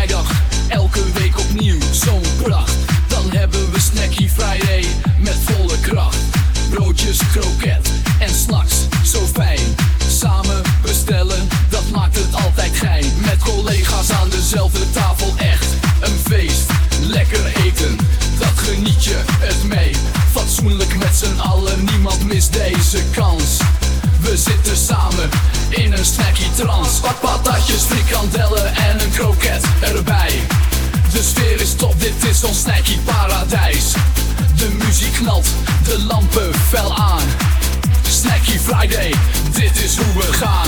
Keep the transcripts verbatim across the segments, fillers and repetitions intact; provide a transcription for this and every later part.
vrijdag, elke week opnieuw zo'n pracht. Dan hebben we Snacky Friday met volle kracht. Broodjes, kroket en snacks, zo fijn. Samen bestellen, dat maakt het altijd gein. Met collega's aan dezelfde tafel, echt een feest. Lekker eten, dat geniet je het mee. Fatsoenlijk met z'n allen, niemand mist deze kans. We zitten samen in een snacky trance. Patatjes, frikandellen en een kroket erbij. De sfeer is top, dit is ons snacky paradijs. De muziek knalt, de lampen fel aan. Snacky Friday, dit is hoe we gaan.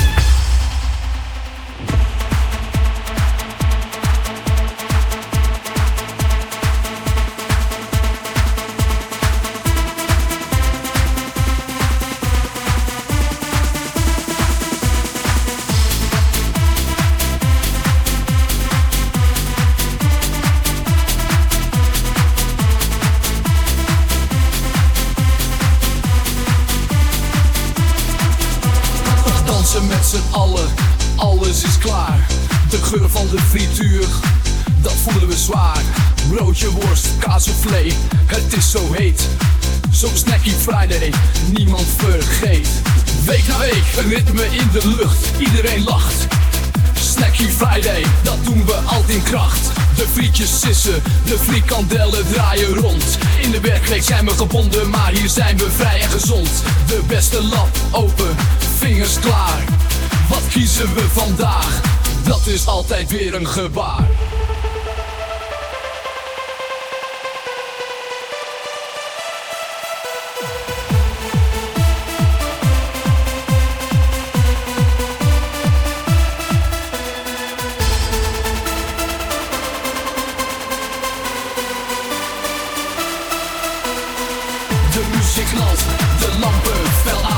Met z'n allen, alles is klaar. De geur van de frituur, dat voelen we zwaar. Broodje, worst, kaassoufflé, het is zo heet. Zo'n Snacky Friday, niemand vergeet. Week na week, een ritme in de lucht, iedereen lacht. Snacky Friday, dat doen we altijd in kracht. De frietjes sissen, de frikandellen draaien rond. In de werkweek zijn we gebonden, maar hier zijn we vrij en gezond. De beste lap open, vingers klaar. Wat kiezen we vandaag? Dat is altijd weer een gebaar. De muziek knalt, de lampen fel